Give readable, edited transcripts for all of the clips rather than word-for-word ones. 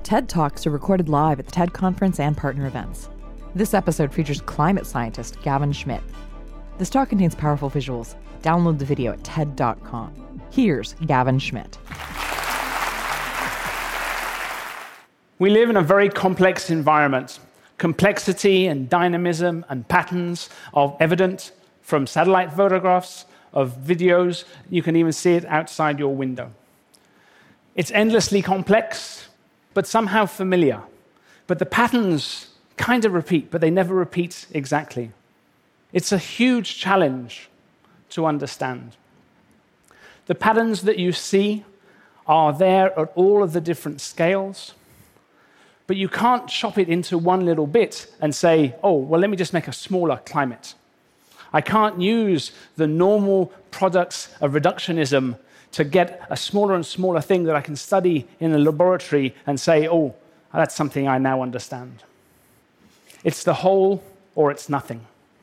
TED Talks are recorded live at the TED Conference and partner events. This episode features climate scientist Gavin Schmidt. This talk contains powerful visuals. Download the video at TED.com. Here's Gavin Schmidt. We live in a very complex environment. Complexity and dynamism and patterns are evident from satellite photographs, of videos. You can even see it outside your window. It's endlessly complex, but somehow familiar. But the patterns kind of repeat, but they never repeat exactly. It's a huge challenge to understand. The patterns that you see are there at all of the different scales, but you can't chop it into one little bit and say, oh, well, let me just make a smaller climate. I can't use the normal products of reductionism to get a smaller and smaller thing that I can study in a laboratory and say, oh, that's something I now understand. It's the whole or it's nothing.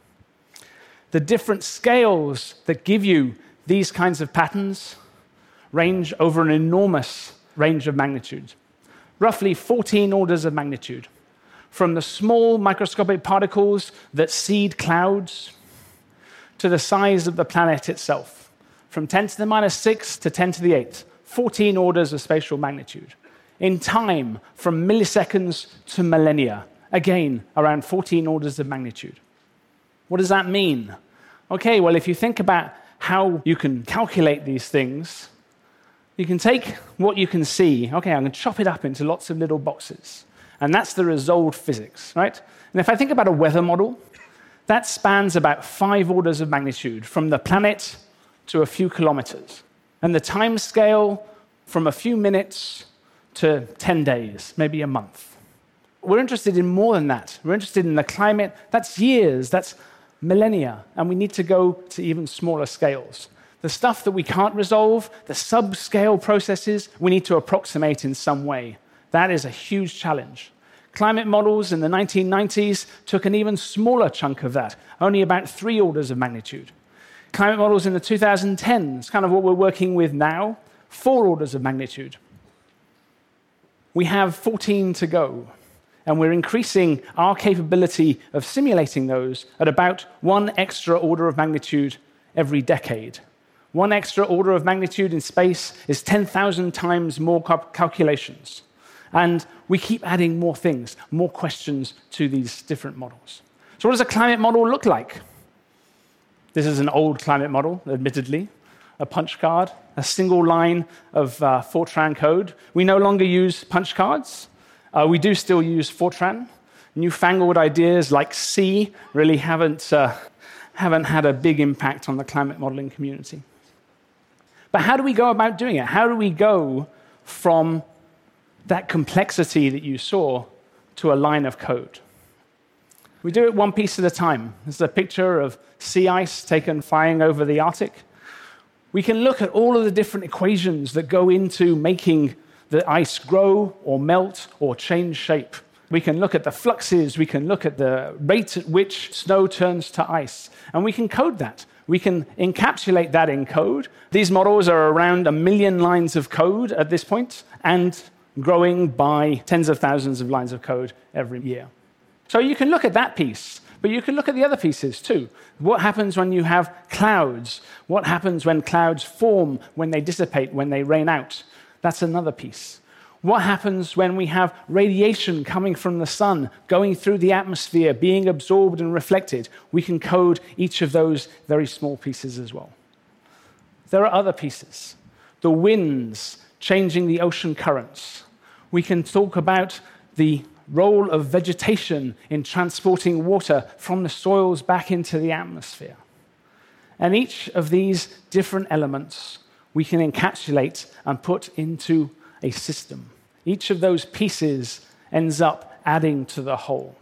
The different scales that give you these kinds of patterns range over an enormous range of magnitude, roughly 14 orders of magnitude, from the small microscopic particles that seed clouds to the size of the planet itself, from 10 to the minus 6 to 10 to the 8, 14 orders of spatial magnitude. In time, from milliseconds to millennia, again, around 14 orders of magnitude. What does that mean? Okay, well, if you think about how you can calculate these things, you can take what you can see. Okay, I'm going to chop it up into lots of little boxes. And that's the resolved physics, right? And if I think about a weather model, that spans about 5 orders of magnitude, from the planet to a few kilometers. And the time scale from a few minutes to 10 days, maybe a month. We're interested in more than that. We're interested in the climate. That's years, that's millennia. And we need to go to even smaller scales. The stuff that we can't resolve, the subscale processes, we need to approximate in some way. That is a huge challenge. Climate models in the 1990s took an even smaller chunk of that, only about 3 orders of magnitude. Climate models in the 2010s, kind of what we're working with now, 4 orders of magnitude. We have 14 to go, and we're increasing our capability of simulating those at about 1 extra order of magnitude every decade. 1 extra order of magnitude in space is 10,000 times more calculations. And we keep adding more things, more questions to these different models. So what does a climate model look like? This is an old climate model, admittedly. A punch card, a single line of Fortran code. We no longer use punch cards. We do still use Fortran. Newfangled ideas like C really haven't had a big impact on the climate modeling community. But how do we go about doing it? How do we go from that complexity that you saw to a line of code? We do it one piece at a time. This is a picture of sea ice taken flying over the Arctic. We can look at all of the different equations that go into making the ice grow or melt or change shape. We can look at the fluxes. We can look at the rate at which snow turns to ice. And we can code that. We can encapsulate that in code. These models are around 1 million lines of code at this point, and growing by tens of thousands of lines of code every year. So you can look at that piece, but you can look at the other pieces too. What happens when you have clouds? What happens when clouds form, when they dissipate, when they rain out? That's another piece. What happens when we have radiation coming from the sun, going through the atmosphere, being absorbed and reflected? We can code each of those very small pieces as well. There are other pieces. The winds changing the ocean currents. We can talk about the role of vegetation in transporting water from the soils back into the atmosphere. And each of these different elements we can encapsulate and put into a system. Each of those pieces ends up adding to the whole.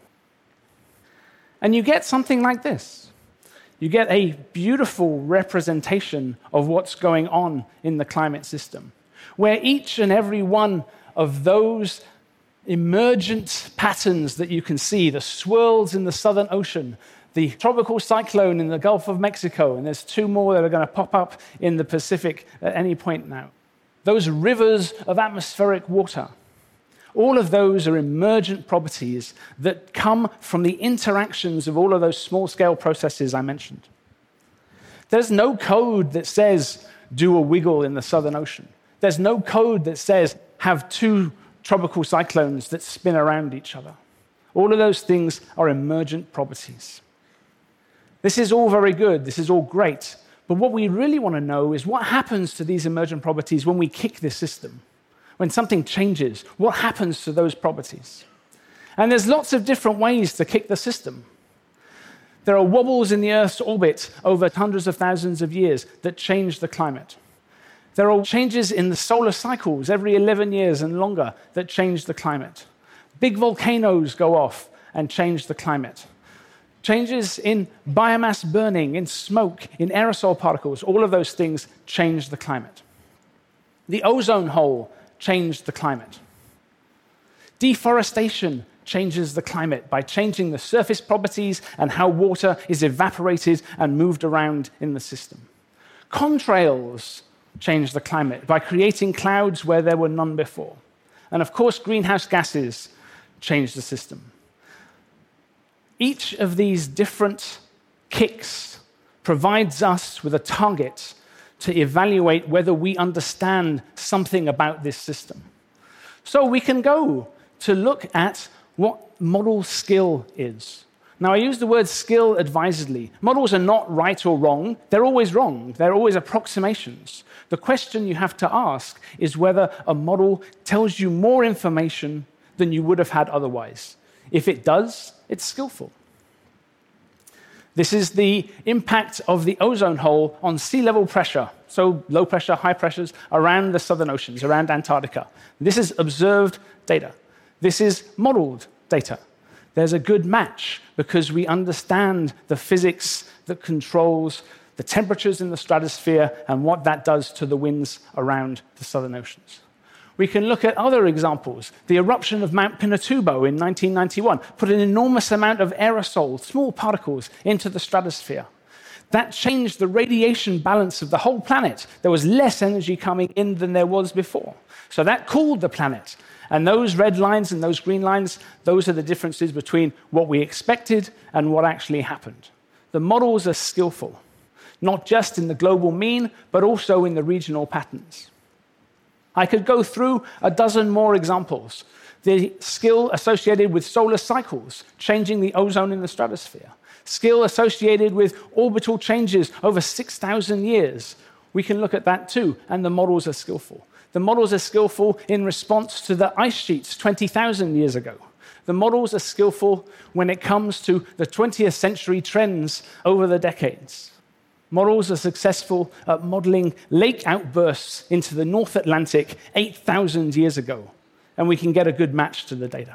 And you get something like this. You get a beautiful representation of what's going on in the climate system, where each and every one of those emergent patterns that you can see, the swirls in the Southern Ocean, the tropical cyclone in the Gulf of Mexico, and there's 2 more that are going to pop up in the Pacific at any point now. Those rivers of atmospheric water. All of those are emergent properties that come from the interactions of all of those small-scale processes I mentioned. There's no code that says, do a wiggle in the Southern Ocean. There's no code that says, have two tropical cyclones that spin around each other. All of those things are emergent properties. This is all very good. This is all great. But what we really want to know is what happens to these emergent properties when we kick this system. When something changes, what happens to those properties? And there's lots of different ways to kick the system. There are wobbles in the Earth's orbit over hundreds of thousands of years that change the climate. There are changes in the solar cycles every 11 years and longer that change the climate. Big volcanoes go off and change the climate. Changes in biomass burning, in smoke, in aerosol particles, all of those things change the climate. The ozone hole changed the climate. Deforestation changes the climate by changing the surface properties and how water is evaporated and moved around in the system. Contrails change the climate by creating clouds where there were none before. And of course, greenhouse gases change the system. Each of these different kicks provides us with a target to evaluate whether we understand something about this system. So we can go to look at what model skill is. Now, I use the word skill advisedly. Models are not right or wrong. They're always wrong. They're always approximations. The question you have to ask is whether a model tells you more information than you would have had otherwise. If it does, it's skillful. This is the impact of the ozone hole on sea level pressure, so low pressure, high pressures around the southern oceans, around Antarctica. This is observed data. This is modeled data. There's a good match because we understand the physics that controls the temperatures in the stratosphere and what that does to the winds around the southern oceans. We can look at other examples. The eruption of Mount Pinatubo in 1991 put an enormous amount of aerosol, small particles, into the stratosphere. That changed the radiation balance of the whole planet. There was less energy coming in than there was before. So that cooled the planet. And those red lines and those green lines, those are the differences between what we expected and what actually happened. The models are skillful, not just in the global mean, but also in the regional patterns. I could go through a dozen more examples. The skill associated with solar cycles, changing the ozone in the stratosphere. Skill associated with orbital changes over 6,000 years. We can look at that too, and the models are skillful. The models are skillful in response to the ice sheets 20,000 years ago. The models are skillful when it comes to the 20th century trends over the decades. Models are successful at modeling lake outbursts into the North Atlantic 8,000 years ago, and we can get a good match to the data.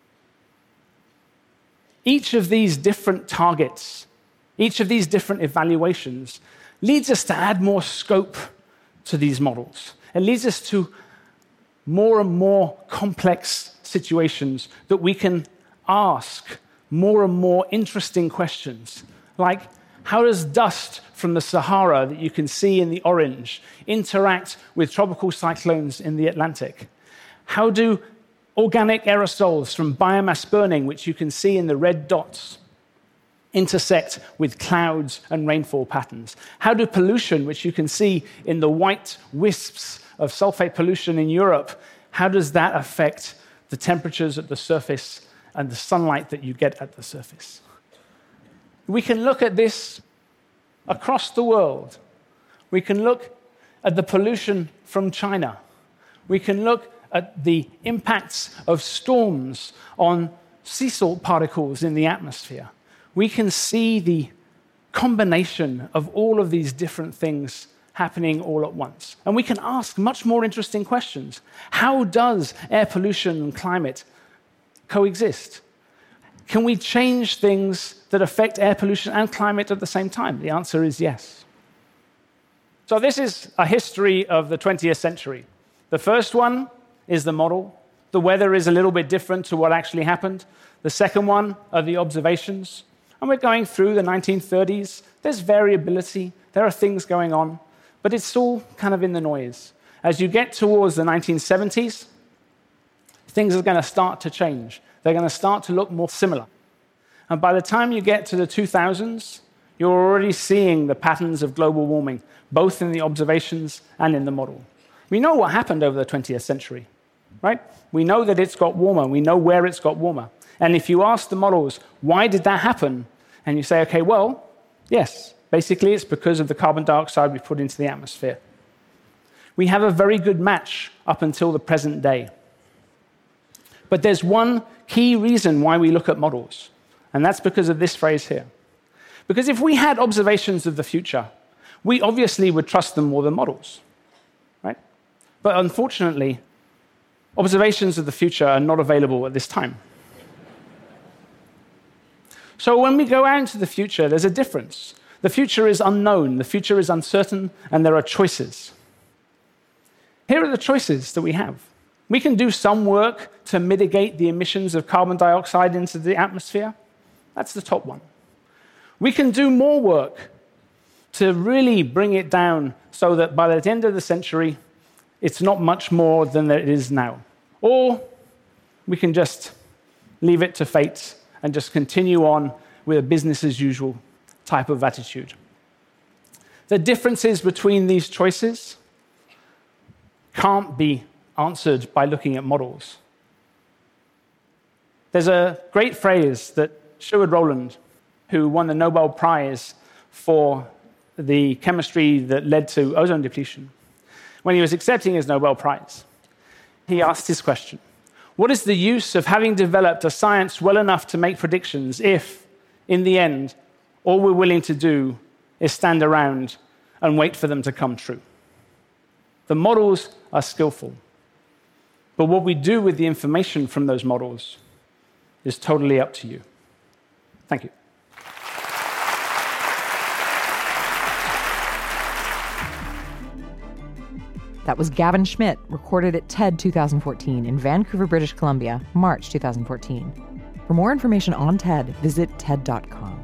Each of these different targets, each of these different evaluations leads us to add more scope to these models. It leads us to more and more complex situations that we can ask more and more interesting questions, like how does dust from the Sahara that you can see in the orange interact with tropical cyclones in the Atlantic? How do organic aerosols from biomass burning, which you can see in the red dots, intersect with clouds and rainfall patterns? How do pollution, which you can see in the white wisps of sulfate pollution in Europe, how does that affect the temperatures at the surface and the sunlight that you get at the surface? We can look at this across the world. We can look at the pollution from China. We can look at the impacts of storms on sea salt particles in the atmosphere. We can see the combination of all of these different things happening all at once. And we can ask much more interesting questions. How does air pollution and climate coexist? Can we change things that affect air pollution and climate at the same time? The answer is yes. So this is a history of the 20th century. The first one is the model. The weather is a little bit different to what actually happened. The second one are the observations. And we're going through the 1930s. There's variability. There are things going on. But it's all kind of in the noise. As you get towards the 1970s, things are going to start to change. They're going to start to look more similar. And by the time you get to the 2000s, you're already seeing the patterns of global warming, both in the observations and in the model. We know what happened over the 20th century, right? We know that it's got warmer. We know where it's got warmer. And if you ask the models, why did that happen? And you say, okay, well, yes, basically it's because of the carbon dioxide we put into the atmosphere. We have a very good match up until the present day. But there's one key reason why we look at models, and that's because of this phrase here. Because if we had observations of the future, we obviously would trust them more than models, right? But unfortunately, observations of the future are not available at this time. So when we go out into the future, there's a difference. The future is unknown, the future is uncertain, and there are choices. Here are the choices that we have. We can do some work to mitigate the emissions of carbon dioxide into the atmosphere. That's the top one. We can do more work to really bring it down so that by the end of the century, it's not much more than it is now. Or we can just leave it to fate and just continue on with a business as usual type of attitude. The differences between these choices can't be answered by looking at models. There's a great phrase that Sherwood Rowland, who won the Nobel Prize for the chemistry that led to ozone depletion, when he was accepting his Nobel Prize, he asked this question: what is the use of having developed a science well enough to make predictions if, in the end, all we're willing to do is stand around and wait for them to come true? The models are skillful, but what we do with the information from those models is totally up to you. Thank you. That was Gavin Schmidt, recorded at TED 2014 in Vancouver, British Columbia, March 2014. For more information on TED, visit TED.com.